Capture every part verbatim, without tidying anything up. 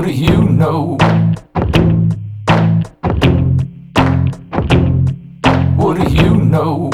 What do you know? What do you know?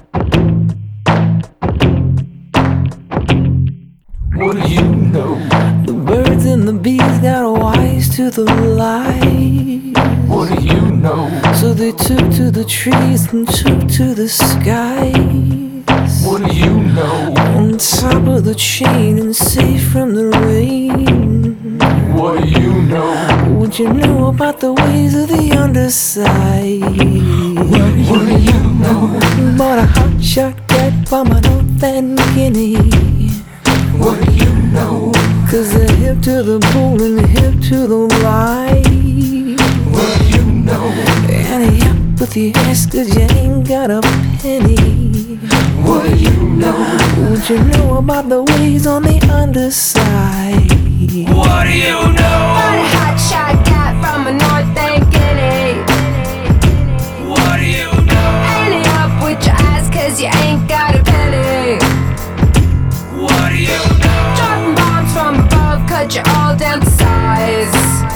What do you know? The birds and the bees got wise to the light. What do you know? So they took to the trees and took to the skies. What do you know? On top of the chain and safe from the rain. What do you know? What you know about the ways of the underside? What, what do you know? Bought a hot shot cat from a North and Guinea. What do you know? Cause they're hip to the bull and hip to the lie. What do you know? And he up with the ass cause you ain't got a penny. What do you know? What you know about the ways on the underside? What do you know? Bought a hot shot cat from a North and Guinea. What do you know? And he up with your ass cause you ain't got a penny. What do you know? Dropping bombs from above, cut you all down to size.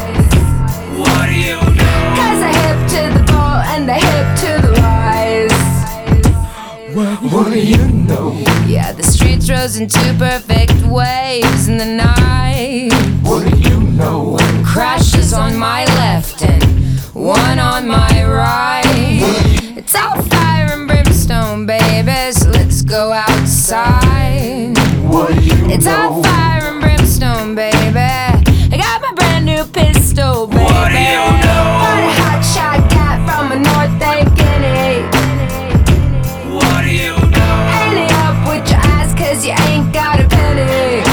What do you know? Cause I hip to the ball and I hip to the rise. What, what do you know? Yeah, the streets rose into perfect waves in the night. What do you know? Crashes on my left and one on my right. It's all fire and brimstone, baby, so let's go outside. What do you It's know? all fire and brimstone, baby. I got my brand new pistol, baby. What do you know? Bought a hot shot cat from a North and Guinea. What do you know? And he up with your ass cause you ain't got a penny.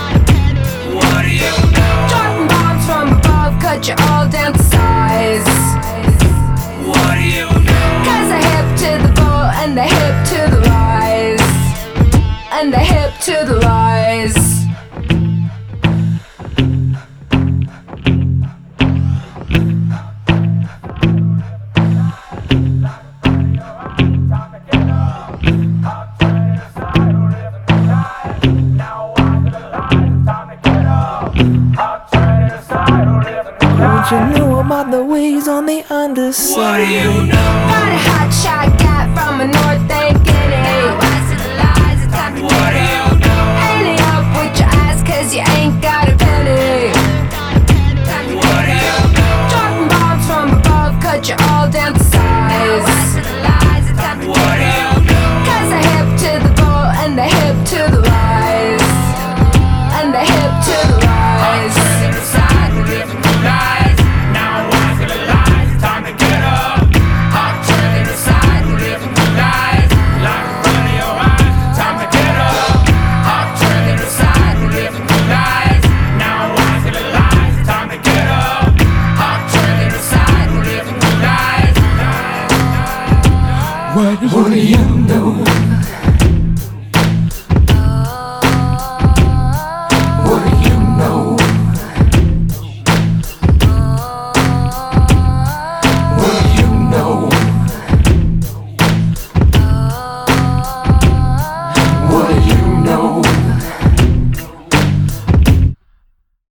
What do you know? Dropping bombs from above, cut you all down to size. What do you know? Cause I hip to the ball and I hip to the rise. And I hip to the rise. What you know about the ways on the underside? What do you know? Bought a hot shot cat from a North and Guinea. What do you know? And he up with your ass cause you ain't got a penny. What do you know? Dropping bombs from above, cut you all down to size. What do you know? Cause I hip to the ball and I hip to the rise. And I hip to the rise. What do you know?